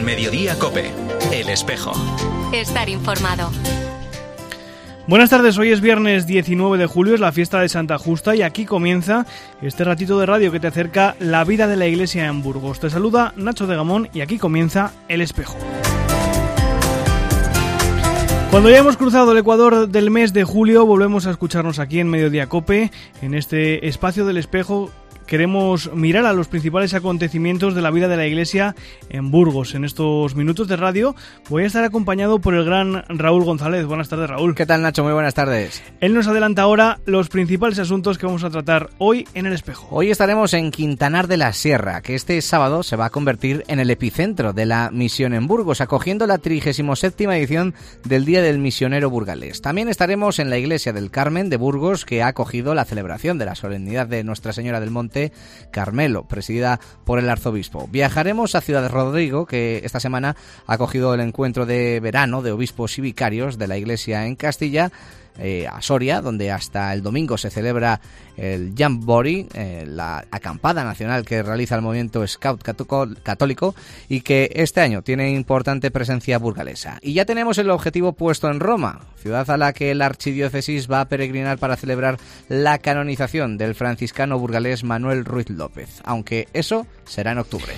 En Mediodía COPE, El Espejo. Estar informado. Buenas tardes, hoy es viernes 19 de julio, es la fiesta de Santa Justa y aquí comienza este ratito de radio que te acerca la vida de la iglesia en Burgos. Te saluda Nacho de Gamón y aquí comienza El Espejo. Cuando ya hemos cruzado el ecuador del mes de julio, volvemos a escucharnos aquí en Mediodía COPE, en este espacio del Espejo. Queremos mirar a los principales acontecimientos de la vida de la Iglesia en Burgos. En estos minutos de radio voy a estar acompañado por el gran Raúl González. Buenas tardes, Raúl. ¿Qué tal, Nacho? Muy buenas tardes. Él nos adelanta ahora los principales asuntos que vamos a tratar hoy en El Espejo. Hoy estaremos en Quintanar de la Sierra, que este sábado se va a convertir en el epicentro de la misión en Burgos, acogiendo la 37ª edición del Día del Misionero Burgalés. También estaremos en la Iglesia del Carmen de Burgos, que ha acogido la celebración de la solemnidad de Nuestra Señora del Monte Carmelo, presidida por el arzobispo. Viajaremos a Ciudad Rodrigo, que esta semana ha acogido el encuentro de verano de obispos y vicarios de la Iglesia en Castilla, a Soria, donde hasta el domingo se celebra el Jamboree, la acampada nacional que realiza el movimiento Scout católico y que este año tiene importante presencia burgalesa. Y ya tenemos el objetivo puesto en Roma, ciudad a la que la archidiócesis va a peregrinar para celebrar la canonización del franciscano burgalés Manuel Ruiz López, aunque eso será en octubre.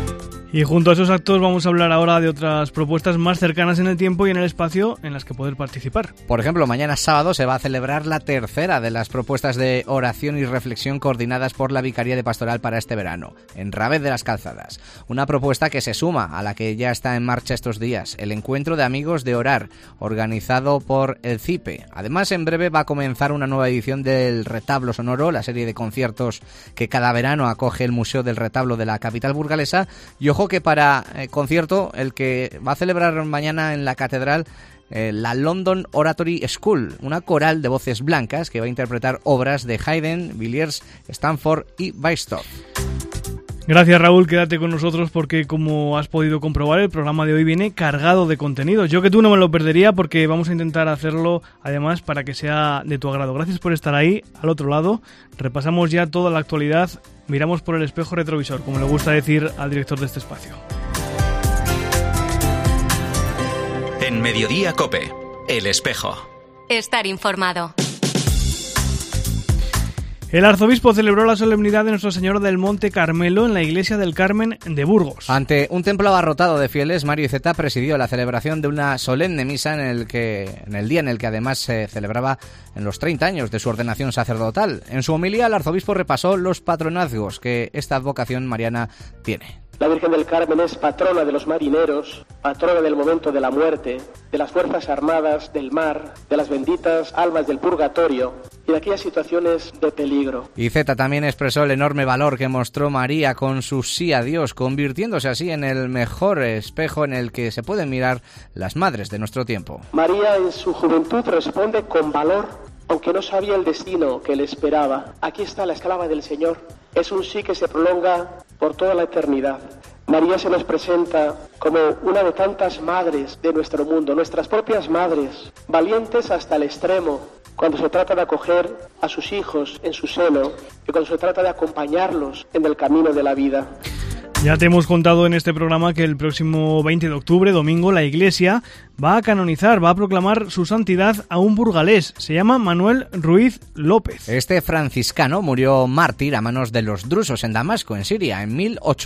Y junto a esos actos vamos a hablar ahora de otras propuestas más cercanas en el tiempo y en el espacio en las que poder participar. Por ejemplo, mañana sábado se va a celebrar la tercera de las propuestas de oración y reflexión coordinadas por la Vicaría de Pastoral para este verano, en Rábez de las Calzadas. Una propuesta que se suma a la que ya está en marcha estos días, el Encuentro de Amigos de Orar, organizado por el CIPE. Además, en breve va a comenzar una nueva edición del Retablo Sonoro, la serie de conciertos que cada verano acoge el Museo del Retablo de la capital burgalesa. Y ojo que para concierto, el que va a celebrar mañana en la catedral, la London Oratory School, una coral de voces blancas que va a interpretar obras de Haydn, Villiers, Stanford y Weistorf. Gracias, Raúl, quédate con nosotros porque, como has podido comprobar, el programa de hoy viene cargado de contenido. Yo que tú no me lo perdería porque vamos a intentar hacerlo, además, para que sea de tu agrado. Gracias por estar ahí, al otro lado. Repasamos ya toda la actualidad, miramos por el espejo retrovisor, como le gusta decir al director de este espacio. En Mediodía COPE, El Espejo. Estar informado. El arzobispo celebró la solemnidad de Nuestra Señora del Monte Carmelo en la Iglesia del Carmen de Burgos. Ante un templo abarrotado de fieles, Mario Iceta presidió la celebración de una solemne misa en el día en el que además se celebraba en los 30 años de su ordenación sacerdotal. En su homilía, el arzobispo repasó los patronazgos que esta advocación mariana tiene. La Virgen del Carmen es patrona de los marineros, patrona del momento de la muerte, de las fuerzas armadas, del mar, de las benditas almas del purgatorio y de aquellas situaciones de peligro. Iceta también expresó el enorme valor que mostró María con su sí a Dios, convirtiéndose así en el mejor espejo en el que se pueden mirar las madres de nuestro tiempo. María en su juventud responde con valor, aunque no sabía el destino que le esperaba. Aquí está la esclava del Señor. Es un sí que se prolonga por toda la eternidad. María se nos presenta como una de tantas madres de nuestro mundo, nuestras propias madres, valientes hasta el extremo, cuando se trata de acoger a sus hijos en su seno y cuando se trata de acompañarlos en el camino de la vida. Ya te hemos contado en este programa que el próximo 20 de octubre, domingo, la Iglesia va a canonizar, va a proclamar su santidad a un burgalés. Se llama Manuel Ruiz López. Este franciscano murió mártir a manos de los drusos en Damasco, en Siria, en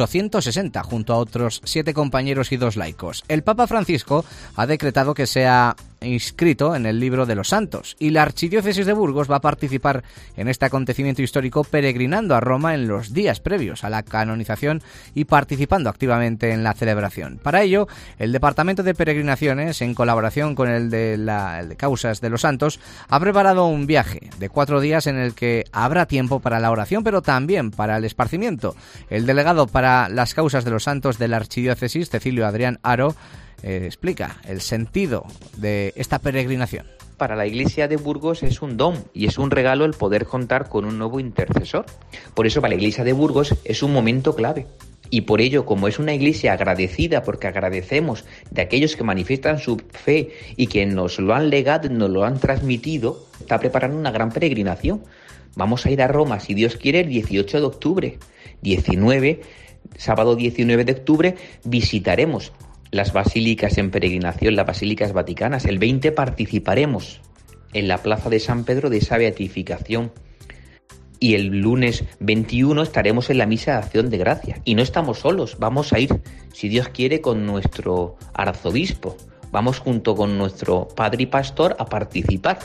1860, junto a otros 7 compañeros y 2 laicos. El Papa Francisco ha decretado que sea inscrito en el libro de los santos y la archidiócesis de Burgos va a participar en este acontecimiento histórico peregrinando a Roma en los días previos a la canonización y participando activamente en la celebración. Para ello, el Departamento de Peregrinaciones, en colaboración con el de Causas de los Santos, ha preparado un viaje de 4 días en el que habrá tiempo para la oración, pero también para el esparcimiento. El delegado para las Causas de los Santos de la archidiócesis, Cecilio Adrián Haro, explica el sentido de esta peregrinación. Para la Iglesia de Burgos es un don y es un regalo el poder contar con un nuevo intercesor. Por eso para la Iglesia de Burgos es un momento clave. Y por ello, como es una iglesia agradecida, porque agradecemos de aquellos que manifiestan su fe y que nos lo han legado, nos lo han transmitido, está preparando una gran peregrinación. Vamos a ir a Roma, si Dios quiere, el 18 de octubre. Sábado 19 de octubre, visitaremos las basílicas en peregrinación, las basílicas vaticanas. El 20 participaremos en la plaza de San Pedro de esa beatificación. Y el lunes 21 estaremos en la misa de acción de gracias. Y no estamos solos, vamos a ir, si Dios quiere, con nuestro arzobispo. Vamos junto con nuestro padre y pastor a participar.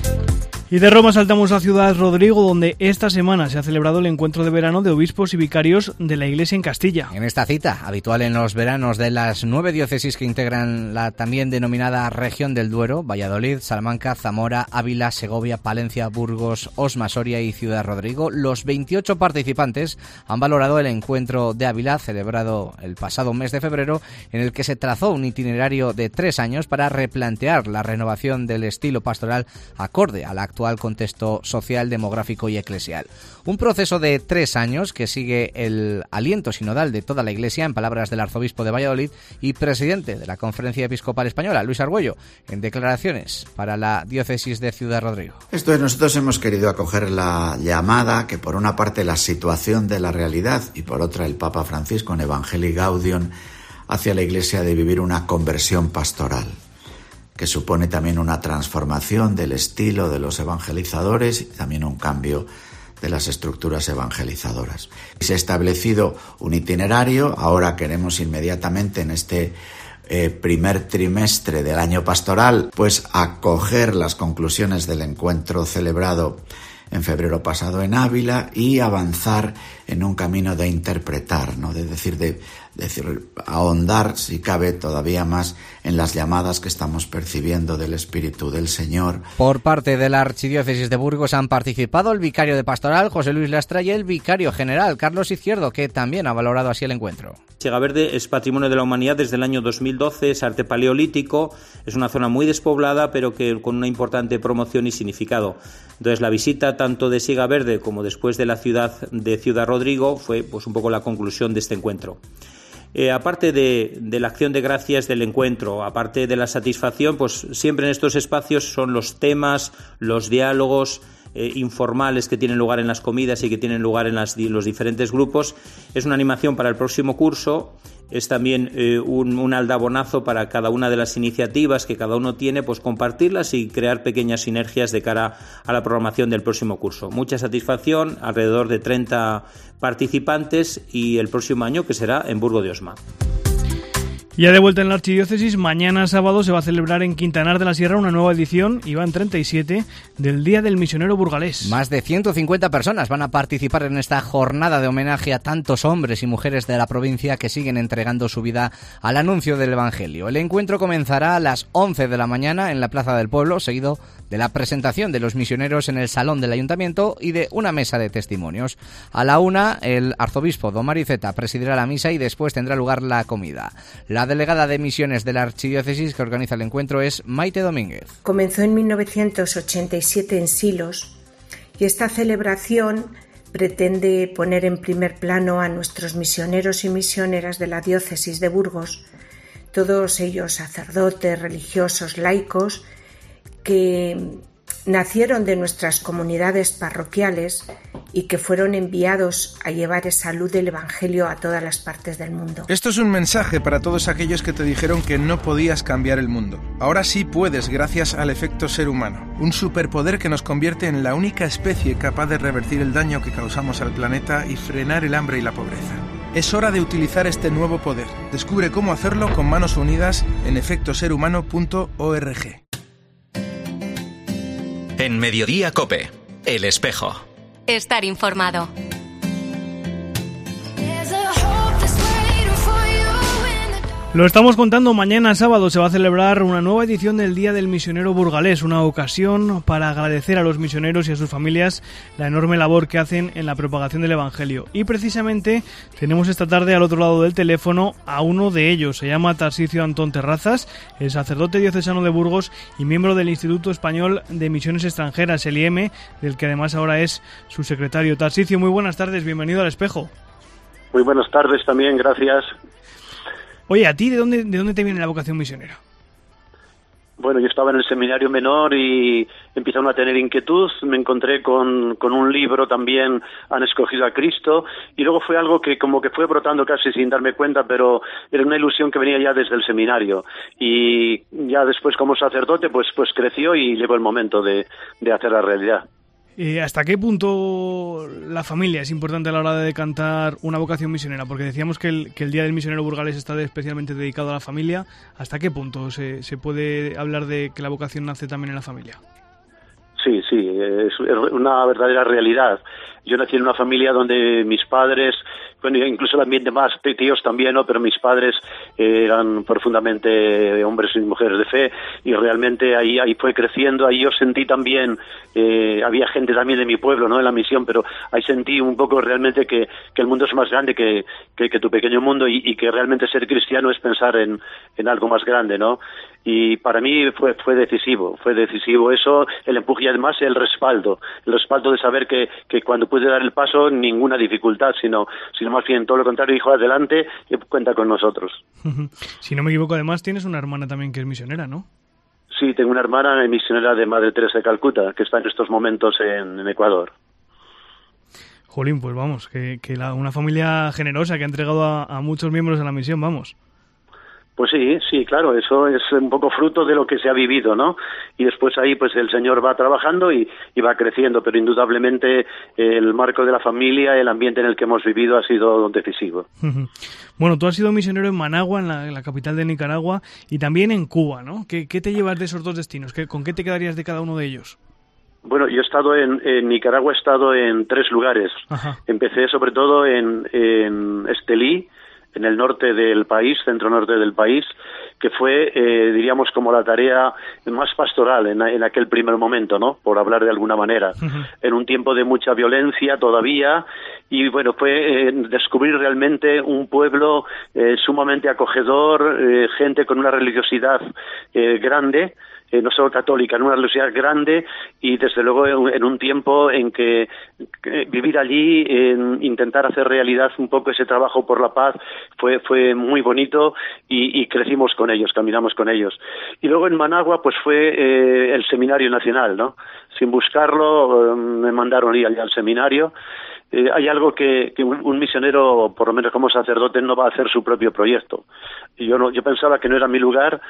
Y de Roma saltamos a Ciudad Rodrigo, donde esta semana se ha celebrado el encuentro de verano de obispos y vicarios de la Iglesia en Castilla. En esta cita, habitual en los veranos de las 9 diócesis que integran la también denominada Región del Duero, Valladolid, Salamanca, Zamora, Ávila, Segovia, Palencia, Burgos, Osma, Soria y Ciudad Rodrigo, los 28 participantes han valorado el encuentro de Ávila, celebrado el pasado mes de febrero, en el que se trazó un itinerario de 3 años para replantear la renovación del estilo pastoral acorde a la actual contexto social, demográfico y eclesial. Un proceso de 3 años que sigue el aliento sinodal de toda la Iglesia, en palabras del arzobispo de Valladolid y presidente de la Conferencia Episcopal Española, Luis Argüello, en declaraciones para la diócesis de Ciudad Rodrigo. Esto es, nosotros hemos querido acoger la llamada que, por una parte, la situación de la realidad y por otra, el Papa Francisco en Evangelii Gaudium hacia la Iglesia de vivir una conversión pastoral, que supone también una transformación del estilo de los evangelizadores y también un cambio de las estructuras evangelizadoras. Se ha establecido un itinerario, ahora queremos inmediatamente en este primer trimestre del año pastoral, pues acoger las conclusiones del encuentro celebrado en febrero pasado en Ávila y avanzar en un camino de interpretar, ¿no? De decir, ahondar, si cabe, todavía más en las llamadas que estamos percibiendo del Espíritu del Señor. Por parte de la Archidiócesis de Burgos han participado el vicario de Pastoral, José Luis Lastra, y el vicario general, Carlos Izquierdo, que también ha valorado así el encuentro. Sigaverde es patrimonio de la humanidad desde el año 2012, es arte paleolítico, es una zona muy despoblada, pero que con una importante promoción y significado. Entonces, la visita tanto de Sigaverde como después de la ciudad de Ciudad Rodrigo fue pues un poco la conclusión de este encuentro. Aparte de la acción de gracias del encuentro, aparte de la satisfacción, pues siempre en estos espacios son los temas, los diálogos informales que tienen lugar en las comidas y que tienen lugar en los diferentes grupos. Es una animación para el próximo curso, es también un aldabonazo para cada una de las iniciativas que cada uno tiene, pues compartirlas y crear pequeñas sinergias de cara a la programación del próximo curso. Mucha satisfacción, alrededor de 30 participantes, y el próximo año, que será en Burgo de Osma. Ya de vuelta en la Archidiócesis, mañana sábado se va a celebrar en Quintanar de la Sierra una nueva edición, y van 37, del Día del Misionero Burgalés. Más de 150 personas van a participar en esta jornada de homenaje a tantos hombres y mujeres de la provincia que siguen entregando su vida al anuncio del Evangelio. El encuentro comenzará a las 11 de la mañana en la Plaza del Pueblo, seguido de la presentación de los misioneros en el Salón del Ayuntamiento y de una mesa de testimonios. A la 1, el arzobispo Don Mariceta presidirá la misa y después tendrá lugar la comida. La delegada de misiones de la Archidiócesis que organiza el encuentro es Maite Domínguez. Comenzó en 1987 en Silos, y esta celebración pretende poner en primer plano a nuestros misioneros y misioneras de la diócesis de Burgos, todos ellos sacerdotes, religiosos, laicos, que nacieron de nuestras comunidades parroquiales y que fueron enviados a llevar esa luz del Evangelio a todas las partes del mundo. Esto es un mensaje para todos aquellos que te dijeron que no podías cambiar el mundo. Ahora sí puedes, gracias al efecto ser humano, un superpoder que nos convierte en la única especie capaz de revertir el daño que causamos al planeta y frenar el hambre y la pobreza. Es hora de utilizar este nuevo poder. Descubre cómo hacerlo con manos unidas en efectoserhumano.org. En Mediodía COPE, El Espejo. Estar informado. Lo estamos contando, mañana sábado se va a celebrar una nueva edición del Día del Misionero Burgalés, una ocasión para agradecer a los misioneros y a sus familias la enorme labor que hacen en la propagación del Evangelio. Y precisamente tenemos esta tarde al otro lado del teléfono a uno de ellos. Se llama Tarsicio Antón Terrazas, el sacerdote diocesano de Burgos y miembro del Instituto Español de Misiones Extranjeras, el IEM, del que además ahora es su secretario. Tarsicio, muy buenas tardes, bienvenido al Espejo. Muy buenas tardes también, gracias. Oye, ¿a ti de dónde te viene la vocación misionera? Bueno, yo estaba en el seminario menor y empezaron a tener inquietud, me encontré con un libro también, Han escogido a Cristo, y luego fue algo que como que fue brotando casi sin darme cuenta, pero era una ilusión que venía ya desde el seminario, y ya después como sacerdote pues creció y llegó el momento de hacer la realidad. ¿Hasta qué punto la familia es importante a la hora de decantar una vocación misionera? Porque decíamos que el Día del Misionero Burgalés está especialmente dedicado a la familia. ¿Hasta qué punto se puede hablar de que la vocación nace también en la familia? Sí, es una verdadera realidad. Yo nací en una familia donde mis padres, bueno, incluso el ambiente más, tíos también, ¿no? Pero mis padres eran profundamente hombres y mujeres de fe, y realmente ahí fue creciendo. Ahí yo sentí también, había gente también de mi pueblo, ¿no?, en la misión, pero ahí sentí un poco realmente que el mundo es más grande que tu pequeño mundo, y que realmente ser cristiano es pensar en algo más grande, ¿no? Y para mí fue decisivo eso, el empuje y además el respaldo de saber que cuando pude dar el paso ninguna dificultad, sino más bien todo lo contrario, dijo adelante y cuenta con nosotros. Si no me equivoco, además tienes una hermana también que es misionera, ¿no? Sí, tengo una hermana misionera de Madre Teresa de Calcuta que está en estos momentos en Ecuador. Jolín, pues vamos, que una familia generosa que ha entregado a muchos miembros a la misión, vamos. Pues sí, claro, eso es un poco fruto de lo que se ha vivido, ¿no? Y después ahí pues el Señor va trabajando y va creciendo, pero indudablemente el marco de la familia, el ambiente en el que hemos vivido ha sido decisivo. Bueno, tú has sido misionero en Managua, en la capital de Nicaragua, y también en Cuba, ¿no? ¿Qué te llevas de esos dos destinos? ¿Con qué te quedarías de cada uno de ellos? Bueno, yo he estado en Nicaragua, he estado en 3 lugares. Ajá. Empecé sobre todo en Estelí, en el norte del país, centro-norte del país, que fue, diríamos, como la tarea más pastoral en aquel primer momento, ¿no?, por hablar de alguna manera, en un tiempo de mucha violencia todavía, y bueno, fue descubrir realmente un pueblo sumamente acogedor, gente con una religiosidad grande, no solo católica, en una religiosidad grande, y desde luego en un tiempo en que vivir allí, intentar hacer realidad un poco ese trabajo por la paz, fue muy bonito, y crecimos con ellos, caminamos con ellos. Y luego en Managua pues fue el Seminario Nacional, ¿no? Sin buscarlo me mandaron ir allá al seminario. Hay algo que un misionero, por lo menos como sacerdote, no va a hacer su propio proyecto. Y yo pensaba que no era mi lugar.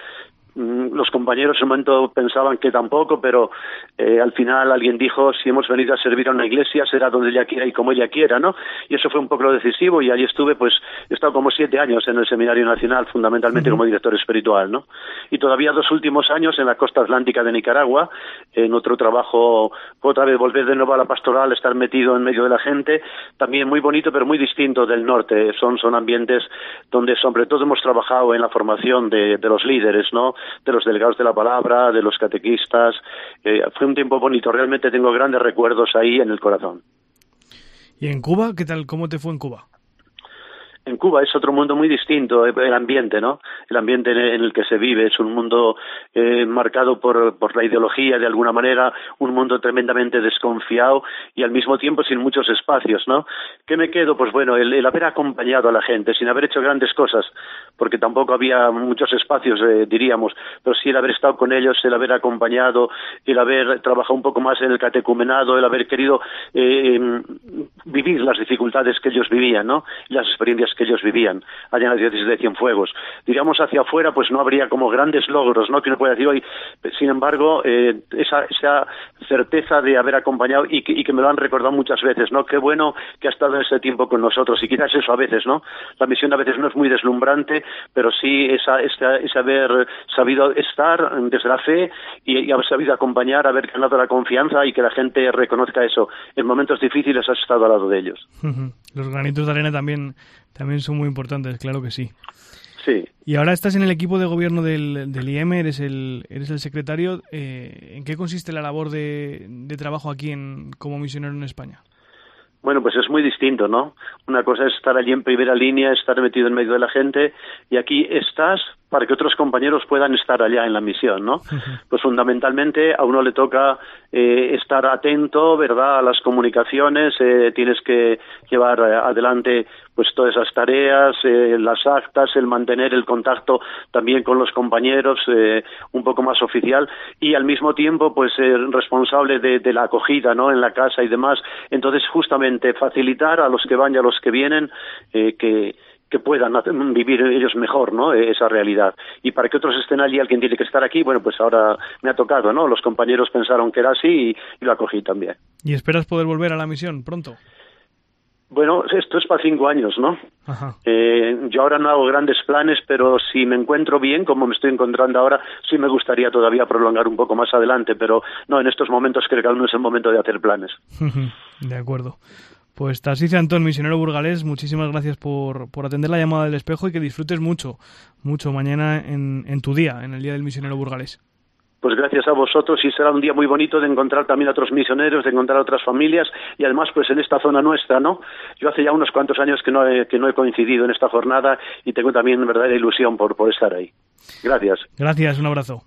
Los compañeros en un momento pensaban que tampoco, pero al final alguien dijo, si hemos venido a servir a una iglesia, será donde ella quiera y como ella quiera, ¿no? Y eso fue un poco lo decisivo, y allí estuve, pues, he estado como 7 años en el Seminario Nacional, fundamentalmente como director espiritual, ¿no? Y todavía 2 últimos años en la costa atlántica de Nicaragua, en otro trabajo, otra vez volver de nuevo a la pastoral, estar metido en medio de la gente, también muy bonito, pero muy distinto del norte. Son ambientes donde sobre todo hemos trabajado en la formación de los líderes, ¿no?, de los delegados de la palabra, de los catequistas. Fue un tiempo bonito, realmente tengo grandes recuerdos ahí en el corazón. ¿Y en Cuba? ¿Qué tal? ¿Cómo te fue en Cuba? En Cuba es otro mundo muy distinto, el ambiente, ¿no? El ambiente en el que se vive es un mundo marcado por la ideología, de alguna manera, un mundo tremendamente desconfiado y al mismo tiempo sin muchos espacios, ¿no? ¿Qué me quedo? Pues bueno, el haber acompañado a la gente, sin haber hecho grandes cosas, porque tampoco había muchos espacios, diríamos, pero sí el haber estado con ellos, el haber acompañado, el haber trabajado un poco más en el catecumenado, el haber querido vivir las dificultades que ellos vivían, ¿no? Las experiencias que ellos vivían allá en la diócesis de Cienfuegos. Diríamos hacia afuera, pues no habría como grandes logros, ¿no?, que uno pueda decir hoy. Sin embargo, esa certeza de haber acompañado y que me lo han recordado muchas veces, ¿no? Qué bueno que ha estado en ese tiempo con nosotros, y quizás eso a veces, ¿no? La misión a veces no es muy deslumbrante, pero sí ese haber sabido estar desde la fe y haber sabido acompañar, haber ganado la confianza y que la gente reconozca eso. En momentos difíciles has estado al lado de ellos. Los granitos de arena también son muy importantes, claro que sí. Sí. Y ahora estás en el equipo de gobierno del IEM, eres el secretario. ¿En qué consiste la labor de trabajo aquí como misionero en España? Bueno, pues es muy distinto, ¿no? Una cosa es estar allí en primera línea, estar metido en medio de la gente, y aquí estás, para que otros compañeros puedan estar allá en la misión, ¿no? Pues fundamentalmente a uno le toca estar atento, ¿verdad?, a las comunicaciones, tienes que llevar adelante pues todas esas tareas, las actas, el mantener el contacto también con los compañeros un poco más oficial, y al mismo tiempo pues responsable de la acogida, ¿no?, en la casa y demás. Entonces justamente facilitar a los que van y a los que vienen que puedan vivir ellos mejor, ¿no?, esa realidad. Y para que otros estén allí, alguien tiene que estar aquí. Bueno, pues ahora me ha tocado, ¿no? Los compañeros pensaron que era así y lo acogí también. ¿Y esperas poder volver a la misión pronto? Bueno, esto es para 5 años, ¿no? Ajá. Yo ahora no hago grandes planes, pero si me encuentro bien, como me estoy encontrando ahora, sí me gustaría todavía prolongar un poco más adelante, pero no, en estos momentos creo que aún no es el momento de hacer planes. De acuerdo. Pues Tarsice Antón, misionero burgalés, muchísimas gracias por atender la llamada del espejo y que disfrutes mucho mañana en tu día, en el Día del Misionero Burgalés. Pues gracias a vosotros, y será un día muy bonito de encontrar también a otros misioneros, de encontrar a otras familias, y además pues en esta zona nuestra, ¿no? Yo hace ya unos cuantos años que no he coincidido en esta jornada y tengo también verdadera ilusión por estar ahí. Gracias. Gracias, un abrazo.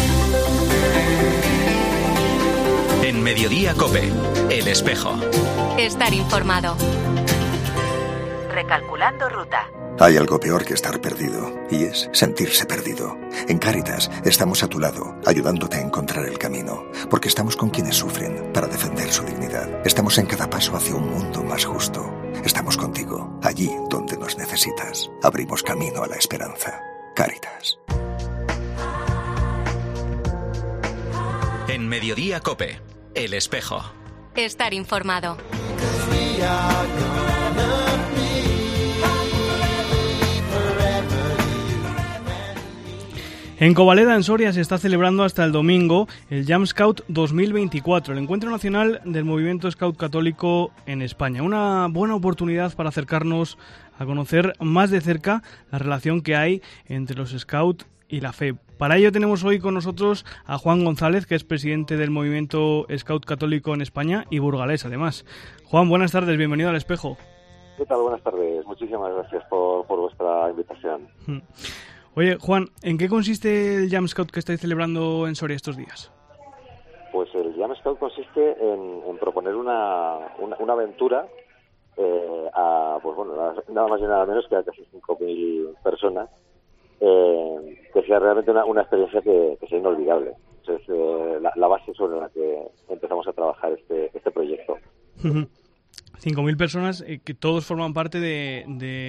En Mediodía COPE, El Espejo. Estar informado. Recalculando ruta. Hay algo peor que estar perdido, y es sentirse perdido. En Cáritas estamos a tu lado, ayudándote a encontrar el camino, porque estamos con quienes sufren para defender su dignidad. Estamos en cada paso hacia un mundo más justo. Estamos contigo, allí donde nos necesitas. Abrimos camino a la esperanza. Cáritas. En Mediodía COPE, El Espejo. Estar informado. En Covaleda, en Soria, se está celebrando hasta el domingo el Jam Scout 2024, el encuentro nacional del movimiento Scout católico en España. Una buena oportunidad para acercarnos a conocer más de cerca la relación que hay entre los Scout y la fe. Para ello tenemos hoy con nosotros a Juan González, que es presidente del movimiento Scout católico en España y burgalés, además. Juan, buenas tardes, bienvenido al Espejo. ¿Qué tal? Buenas tardes. Muchísimas gracias por vuestra invitación. Oye, Juan, ¿en qué consiste el Jam Scout que estáis celebrando en Soria estos días? Pues el Jam Scout consiste en proponer una aventura a, pues bueno, nada más y nada menos que a casi 5.000 personas, que sea realmente una experiencia que sea inolvidable. Es la base sobre la que empezamos a trabajar este proyecto. 5.000 personas que todos forman parte de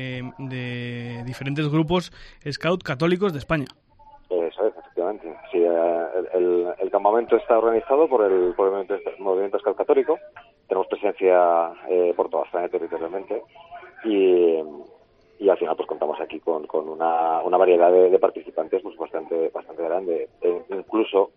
diferentes grupos Scout católicos de España. Eso es, efectivamente. Sí, el campamento está organizado por el movimiento Scout católico. Tenemos presencia por toda España territorialmente y al final pues contamos aquí con una variedad de participantes pues bastante grande. Incluso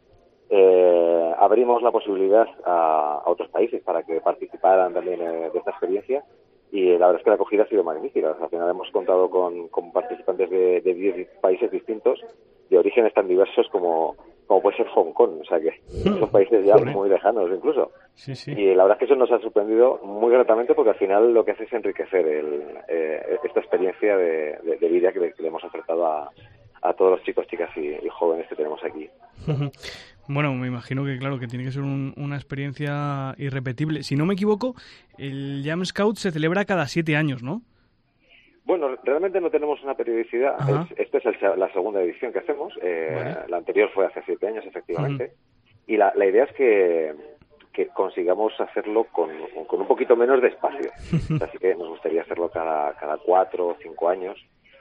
abrimos la posibilidad a otros países para que participaran también de esta experiencia, y la verdad es que la acogida ha sido magnífica. Al final hemos contado con participantes de 10 países distintos, de orígenes tan diversos como puede ser Hong Kong, o sea que son países ya muy lejanos incluso. Sí, sí. Y la verdad es que eso nos ha sorprendido muy gratamente, porque al final lo que hace es enriquecer esta experiencia de vida que le hemos ofertado a todos los chicos, chicas y jóvenes que tenemos aquí. Bueno, me imagino que claro, que tiene que ser una experiencia irrepetible. Si no me equivoco, el Jam Scout se celebra cada 7 años, ¿no? Bueno, realmente no tenemos una periodicidad. Esta es la segunda edición que hacemos. Vale. La anterior fue hace 7 años, efectivamente. Y la idea es que consigamos hacerlo con un poquito menos de espacio. Así que nos gustaría hacerlo cada 4 o 5 años.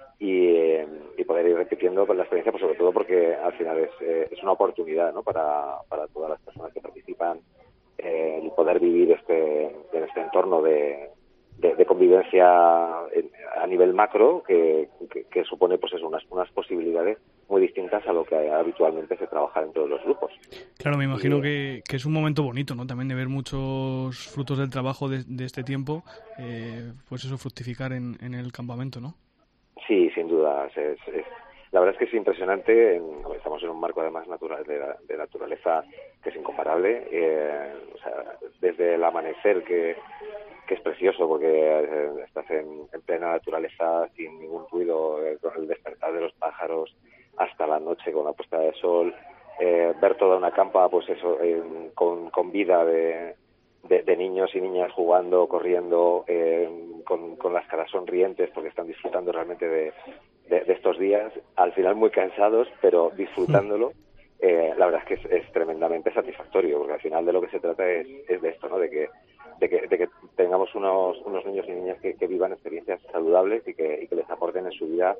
Y poder ir repitiendo la experiencia, pues sobre todo porque al final es una oportunidad, ¿no?, para todas las personas que participan, y poder vivir en este entorno de convivencia a nivel macro que supone pues eso, unas posibilidades muy distintas a lo que habitualmente se trabaja dentro de los grupos. Claro, me imagino que es un momento bonito, ¿no?, también de ver muchos frutos del trabajo de este tiempo, pues eso, fructificar en el campamento, ¿no? Sí, sin duda. La verdad es que es impresionante. Estamos en un marco además de naturaleza que es incomparable. O sea, desde el amanecer, que es precioso porque estás en plena naturaleza sin ningún ruido, con el despertar de los pájaros, hasta la noche con la puesta de sol, ver toda una campa, pues eso, con vida de niños y niñas jugando, corriendo, con las caras sonrientes porque están disfrutando realmente de estos días, al final muy cansados, pero disfrutándolo. La verdad es que es tremendamente satisfactorio, porque al final de lo que se trata es de esto, ¿no? De que tengamos unos niños y niñas que vivan experiencias saludables y que les aporten en su vida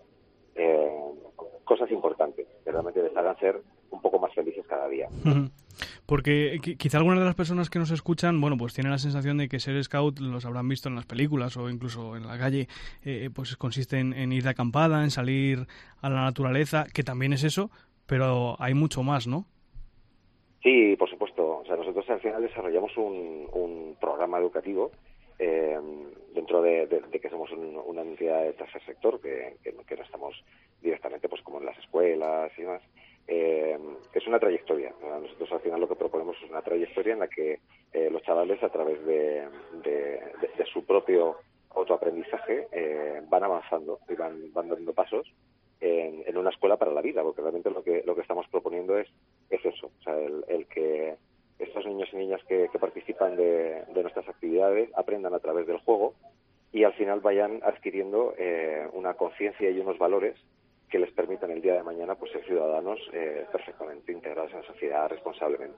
cosas importantes, que realmente les hagan ser un poco más felices cada día. Porque quizá algunas de las personas que nos escuchan, bueno, pues tienen la sensación de que ser scout los habrán visto en las películas o incluso en la calle, pues consiste en ir de acampada, en salir a la naturaleza, que también es eso, pero hay mucho más, ¿no? Sí, por supuesto. O sea, nosotros al final desarrollamos un programa educativo dentro de que somos una entidad de tercer sector, que no estamos directamente pues como en las escuelas y demás. Es una trayectoria. Nosotros al final lo que proponemos es una trayectoria en la que los chavales, a través de su propio autoaprendizaje, van avanzando y van dando pasos en una escuela para la vida, porque realmente lo que estamos proponiendo es eso, o sea, el que estos niños y niñas que participan de nuestras actividades aprendan a través del juego y al final vayan adquiriendo una conciencia y unos valores que les permitan el día de mañana pues ser ciudadanos perfectamente integrados en la sociedad responsablemente.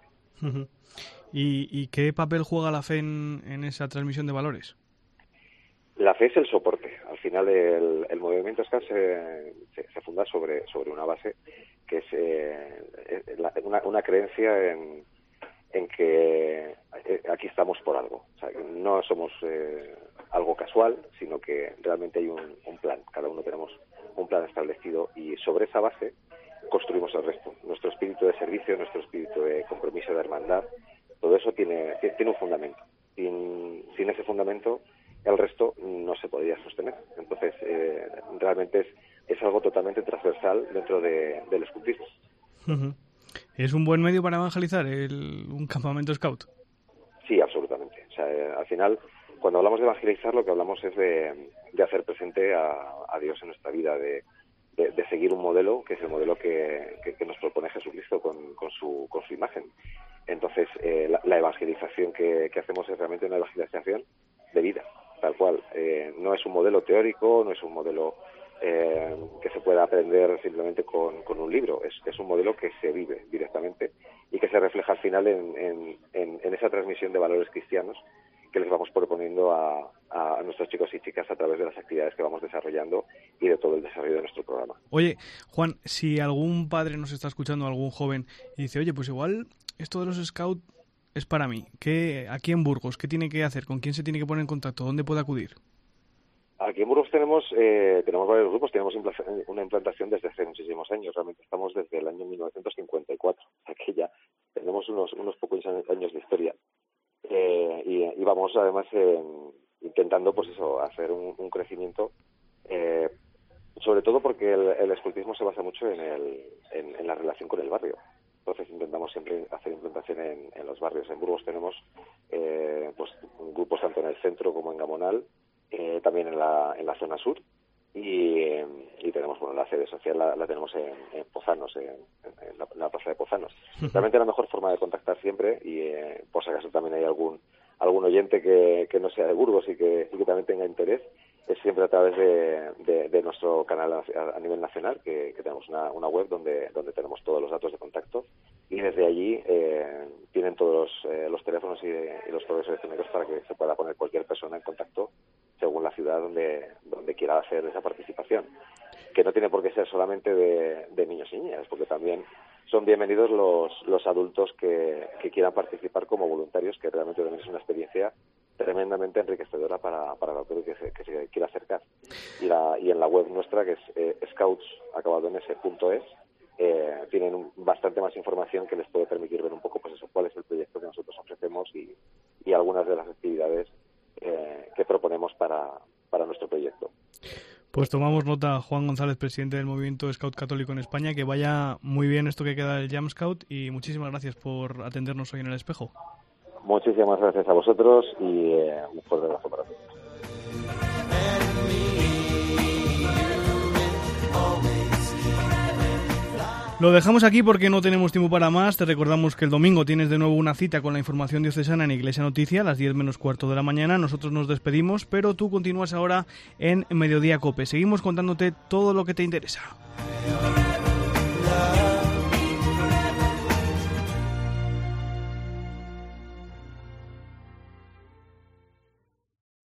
¿Y qué papel juega la fe en esa transmisión de valores? La fe es el soporte. Al final el movimiento SCAUT se funda sobre una base que es una creencia en que aquí estamos por algo. O sea, que no somos algo casual, sino que realmente hay un plan. Cada uno tenemos un plan establecido y sobre esa base construimos el resto. Nuestro espíritu de servicio, nuestro espíritu de compromiso, de hermandad, todo eso tiene un fundamento. Sin ese fundamento, el resto no se podría sostener. Entonces, realmente es algo totalmente transversal dentro del escultismo. ¿Es un buen medio para evangelizar un campamento scout? Sí, absolutamente. O sea, al final, cuando hablamos de evangelizar, lo que hablamos es de hacer presente a Dios en nuestra vida, de seguir un modelo, que es el modelo que nos propone Jesucristo con su imagen. Entonces, la evangelización que hacemos es realmente una evangelización de vida, tal cual. No es un modelo teórico, no es un modelo que se pueda aprender simplemente con un libro. Es un modelo que se vive directamente y que se refleja al final en esa transmisión de valores cristianos que les vamos proponiendo a nuestros chicos y chicas a través de las actividades que vamos desarrollando y de todo el desarrollo de nuestro programa. Oye, Juan, si algún padre nos está escuchando, algún joven, y dice, oye, pues igual esto de los scouts es para mí, aquí en Burgos, ¿qué tiene que hacer? ¿Con quién se tiene que poner en contacto? ¿Dónde puede acudir? Aquí en Burgos tenemos varios grupos, tenemos una implantación desde hace muchísimos años, realmente estamos desde el año 1954, aquí ya tenemos unos pocos años de historia. Y vamos además intentando pues eso, hacer un crecimiento, sobre todo porque el escultismo se basa mucho en la relación con el barrio. Entonces intentamos siempre hacer implantación en los barrios. En Burgos tenemos pues grupos tanto en el centro como en Gamonal, también en la zona sur, y tenemos la sede social la tenemos en Pozanos, en la plaza de Pozanos. Realmente la mejor forma de contactar siempre, y por si acaso también hay algún oyente que no sea de Burgos y que también tenga interés, es siempre a través de nuestro canal a nivel nacional, que tenemos una web donde tenemos todos los datos de contacto, y desde allí tienen todos los teléfonos y los correos electrónicos para que se pueda poner cualquier persona en contacto según la ciudad donde quiera hacer esa participación, que no tiene por qué ser solamente de niños y niñas, porque también son bienvenidos los adultos que quieran participar como voluntarios, que realmente también es una experiencia tremendamente enriquecedora para el autor que se quiera acercar. Y en la web nuestra, que es scouts.es, tienen bastante más información que les puede permitir ver un poco pues eso, cuál es el proyecto que nosotros ofrecemos y algunas de las actividades que proponemos para nuestro proyecto. Pues tomamos nota, Juan González, presidente del Movimiento Scout Católico en España, que vaya muy bien esto que queda del Jam Scout, y muchísimas gracias por atendernos hoy en El Espejo. Muchísimas gracias a vosotros y un fuerte abrazo para todos. Lo dejamos aquí porque no tenemos tiempo para más. Te recordamos que el domingo tienes de nuevo una cita con la información diocesana en Iglesia Noticia a las 10 menos cuarto de la mañana. Nosotros nos despedimos, pero tú continúas ahora en Mediodía COPE. Seguimos contándote todo lo que te interesa.